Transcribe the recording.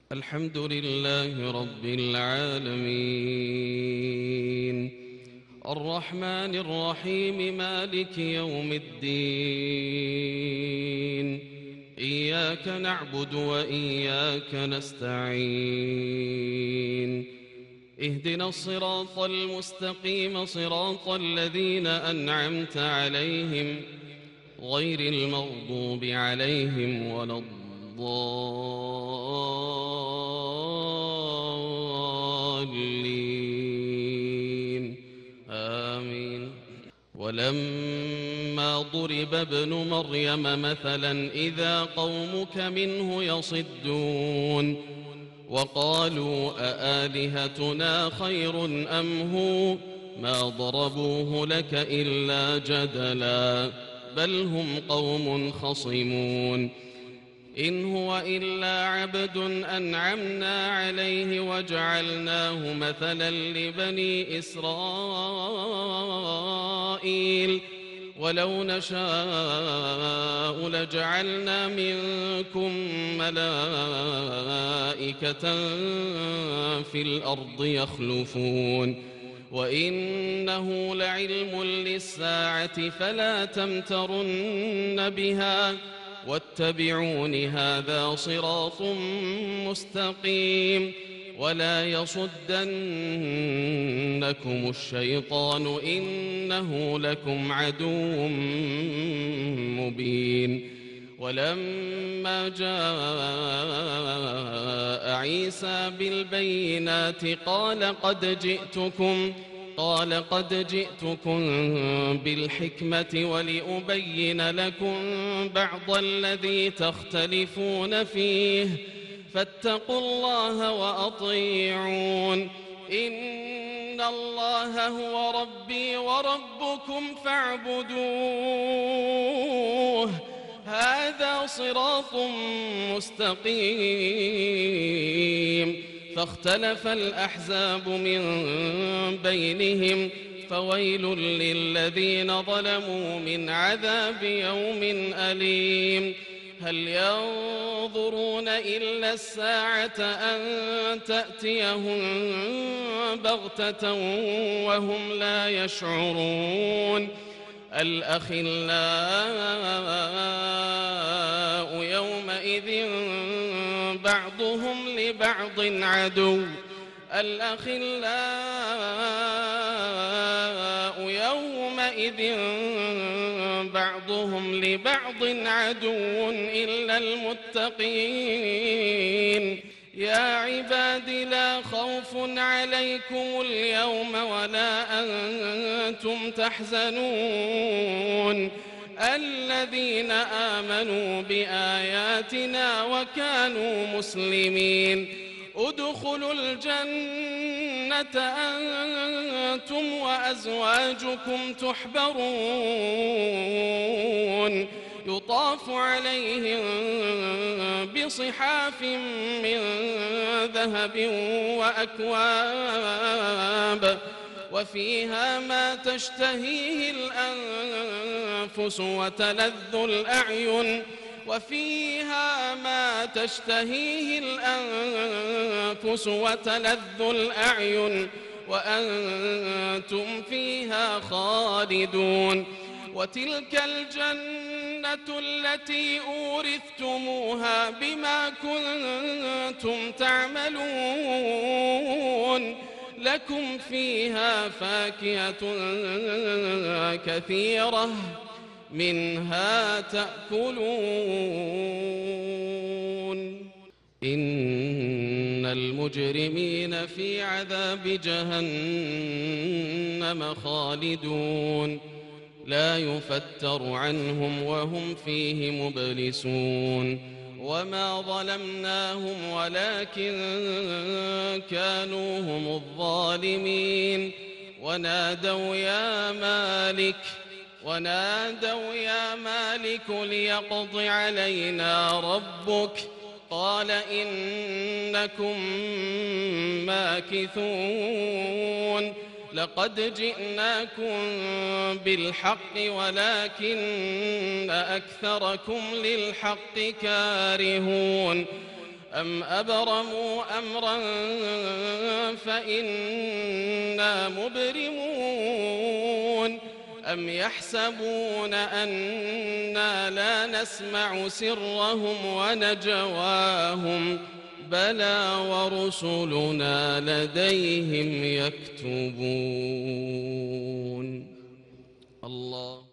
الحمد لله رب العالمين، الرحمن الرحيم، مالك يوم الدين. إياك نعبد وإياك نستعين. اهدنا الصراط المستقيم، صراط الذين أنعمت عليهم غير المغضوب عليهم ولا الضالين، آمين. ولما ضرب ابن مريم مثلا إذا قومك منه يصدون وقالوا أآلهتنا خير أم هو ما ضربوه لك إلا جدلا بل هم قوم خصمون. إن هو إلا عبد أنعمنا عليه وجعلناه مثلا لبني إسرائيل ولو نشاء لجعلنا منكم ملائكة في الأرض يخلفون وإنه لعلم للساعة فلا تمترن بها واتبعون هذا صراط مستقيم. ولا يصدنكم الشيطان إنه لكم عدو مبين. ولما جاء عيسى بالبينات قال قد جئتكم بالحكمة ولأبين لكم بعض الذي تختلفون فيه فاتقوا الله وأطيعون. إن الله هو ربي وربكم فاعبدوه هذا صراط مستقيم. فاختلف الأحزاب من بينهم فويل للذين ظلموا من عذاب يوم أليم. هل ينظرون إلا الساعة أن تأتيهم بغتة وهم لا يشعرون. الأخلاء يومئذ بعضهم لبعض عدو إلا المتقين. يا عباد لا خوف عليكم اليوم ولا أنتم تحزنون الذين آمنوا بآياتنا وكانوا مسلمين. ادخلوا الجنة أنتم وأزواجكم تحبرون يطاف عليهم بصحاف من ذهب وأكواب وفيها ما تشتهيه الأنفس وتلذ الأعين وأنتم فيها خالدون. وتلك الجنة التي أورثتموها بما كنتم تعملون لكم فيها فاكهة كثيرة منها تأكلون. إن المجرمين في عذاب جهنم خالدون لا يفتر عنهم وهم فيه مبلسون. وما ظلمناهم ولكن كانوا هم الظالمين. ونادوا يا مالك ليقض علينا ربك قال إنكم ماكثون. لقد جئناكم بالحق ولكن أكثركم للحق كارهون. أم أبرموا أمرا فإنا مبرمون أم يحسبون أنا لا نسمع سرهم ونجواهم بلى ورسلنا لديهم يكتبون الله